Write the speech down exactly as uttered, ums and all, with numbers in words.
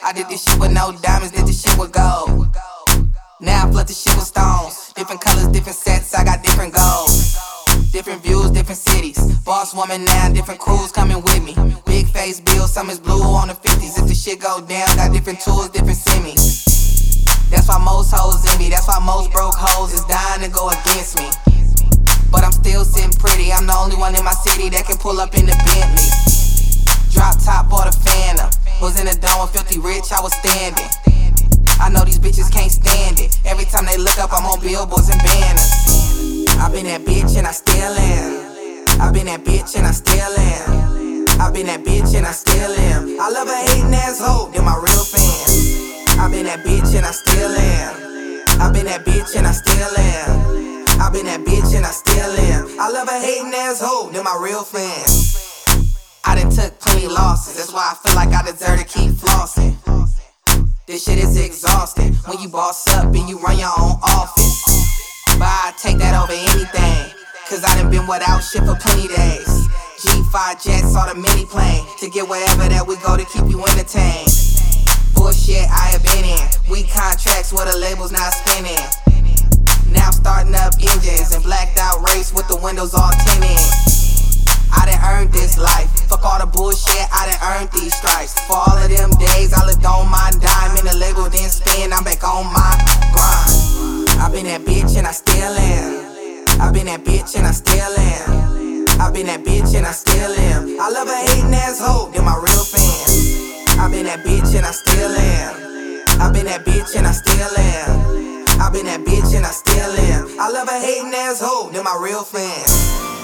I did this shit with no diamonds, did this shit with gold. Now I flood the shit with stones. Different colors, different sets, I got different goals. Different views, different cities. Boss woman now, different crews coming with me. Big face bill, some is blue on the fifties. If the shit go down, got different tools, different semis. That's why most hoes in me, that's why most broke hoes is dying to go against me. But I'm still sitting pretty, I'm the only one in my city that can pull up in the Bentley. Drop top, bought a Phantom. Was in the dome with Filthy Rich, I was standing. I know these bitches can't stand it. Every time they look up, I'm on billboards and banners. I been that bitch and I still am. I been that bitch and I still am. I been that bitch and I still am. I love a hating asshole, they're my real fans. I been that bitch and I still am. I been that bitch and I still am. I been that bitch and I still am. I love a hating asshole, they're my real fans. I done took plenty losses, that's why I feel like I deserve to keep flossing. This shit is exhausting when you boss up and you run your own office. But I take that over anything, cause I done been without shit for plenty days. G five jets or the mini plane, to get wherever that we go to keep you entertained. Bullshit I have been in, weak contracts where the label's not spinning. Now I'm starting up engines and blacked out race with the windows all tinted. I done earned this life, fuck all the bullshit, I done earned these stripes. For all of them days I lived on my dime, and the label didn't spin, I'm back on my grind. I been that bitch and I still am. I been that bitch and I still am. I been that bitch and I still am. I love a hating asshole, they're my real fans. I been that bitch and I still am. I been that bitch and I still am. I been that bitch and I still am. I love a hating asshole, they're my real fans.